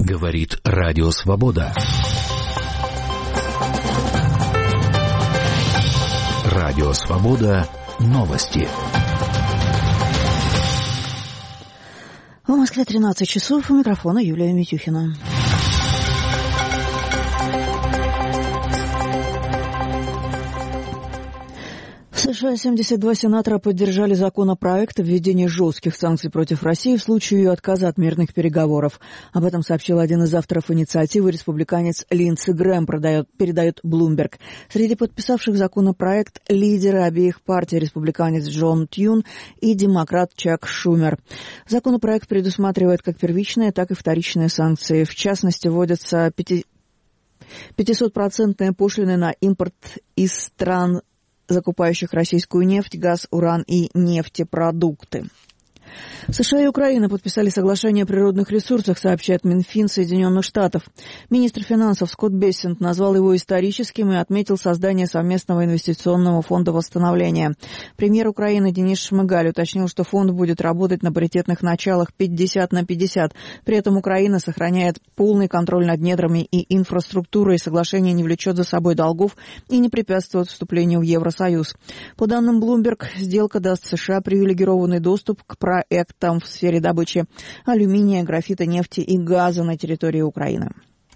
Говорит Радио Свобода. Радио Свобода. Новости. В Москве 13 часов. У микрофона Юлия Митюхина. В США 72 сенатора поддержали законопроект о введении жестких санкций против России в случае ее отказа от мирных переговоров. Об этом сообщил один из авторов инициативы, республиканец Линдси Грэм, передает Bloomberg. Среди подписавших законопроект лидеры обеих партий, республиканец Джон Тьюн и демократ Чак Шумер. Законопроект предусматривает как первичные, так и вторичные санкции. В частности, вводятся 500% пошлины на импорт из стран, закупающих российскую нефть, газ, уран и нефтепродукты. США и Украина подписали соглашение о природных ресурсах, сообщает Минфин Соединенных Штатов. Министр финансов Скотт Бессент назвал его историческим и отметил создание совместного инвестиционного фонда восстановления. Премьер Украины Денис Шмыгаль уточнил, что фонд будет работать на паритетных началах 50/50. При этом Украина сохраняет полный контроль над недрами и инфраструктурой. Соглашение не влечет за собой долгов и не препятствует вступлению в Евросоюз. По данным Bloomberg, сделка даст США привилегированный доступ к проектам в сфере добычи алюминия, графита, нефти и газа на территории Украины.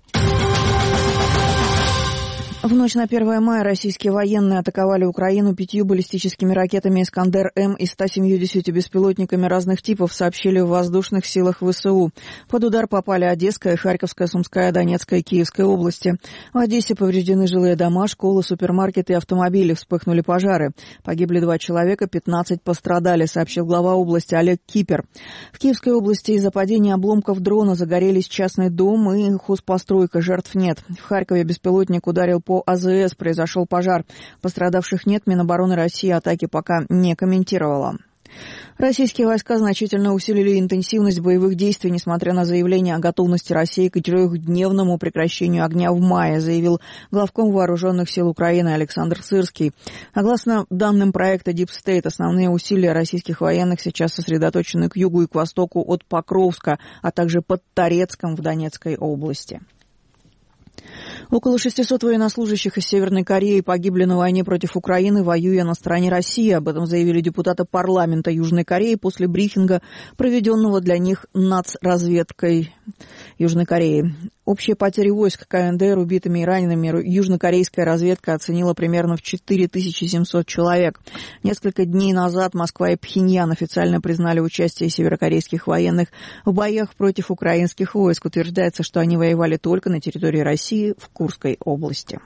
В ночь на 1 мая российские военные атаковали Украину 5 баллистическими ракетами «Искандер-М» и 170 беспилотниками разных типов, сообщили в воздушных силах ВСУ. Под удар попали Одесская, Харьковская, Сумская, Донецкая и Киевская области. В Одессе повреждены жилые дома, школы, супермаркеты и автомобили. Вспыхнули пожары. Погибли 2 человека, 15 пострадали, сообщил глава области Олег Кипер. В Киевской области из-за падения обломков дрона загорелись частный дом и хозпостройка. Жертв нет. В Харькове беспилотник ударил по АЗС, произошел пожар. Пострадавших нет, Минобороны России атаки пока не комментировала. Российские войска значительно усилили интенсивность боевых действий, несмотря на заявление о готовности России к 3-дневному прекращению огня в мае, заявил главком Вооруженных сил Украины Александр Сырский. Согласно данным проекта Deep State, основные усилия российских военных сейчас сосредоточены к югу и к востоку от Покровска, а также под Торецком в Донецкой области. Около 600 военнослужащих из Северной Кореи погибли на войне против Украины, воюя на стороне России. Об этом заявили депутаты парламента Южной Кореи после брифинга, проведенного для них нацразведкой Южной Кореи. Общие потери войск КНДР убитыми и ранеными южнокорейская разведка оценила примерно в 4700 человек. Несколько дней назад Москва и Пхеньян официально признали участие северокорейских военных в боях против украинских войск. Утверждается, что они воевали только на территории России в Курской области.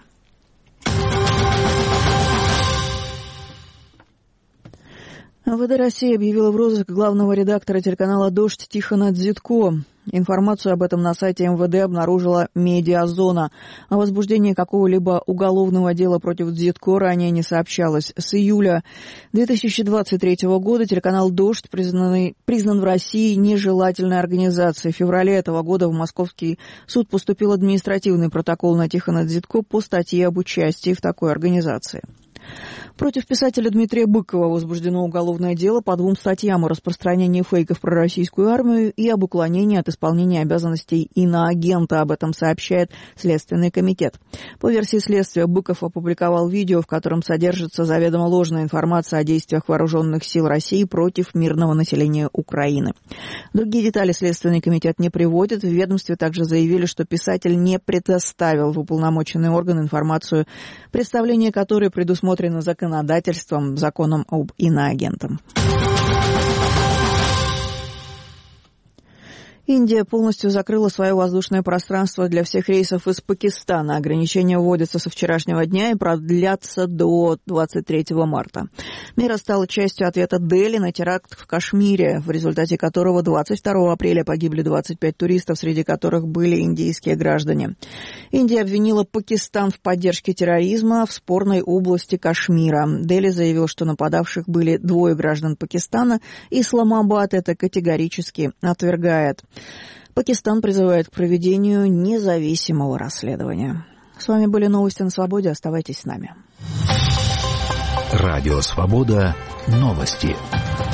МВД России объявила в розыск главного редактора телеканала «Дождь» Тихона Дзитко. Информацию об этом на сайте МВД обнаружила «Медиазона». О возбуждении какого-либо уголовного дела против Дзитко ранее не сообщалось. С июля 2023 года телеканал «Дождь» признан в России нежелательной организацией. В феврале этого года в Московский суд поступил административный протокол на Тихона Дзитко по статье об участии в такой организации. Против писателя Дмитрия Быкова возбуждено уголовное дело по 2 статьям: о распространении фейков про российскую армию и об уклонении от исполнения обязанностей иноагента. Об этом сообщает Следственный комитет. По версии следствия, Быков опубликовал видео, в котором содержится заведомо ложная информация о действиях вооруженных сил России против мирного населения Украины. Другие детали Следственный комитет не приводит. В ведомстве также заявили, что писатель не предоставил в уполномоченный орган информацию, представление которой предусмотрено законодательством, законом об иноагентах. Индия полностью закрыла свое воздушное пространство для всех рейсов из Пакистана. Ограничения вводятся со вчерашнего дня и продлятся до 23 марта. Мера стала частью ответа Дели на теракт в Кашмире, в результате которого 22 апреля погибли 25 туристов, среди которых были индийские граждане. Индия обвинила Пакистан в поддержке терроризма в спорной области Кашмира. Дели заявил, что нападавших были 2 граждан Пакистана. Исламабад это категорически отвергает. Пакистан призывает к проведению независимого расследования. С вами были новости на Свободе. Оставайтесь с нами. Радио Свобода. Новости.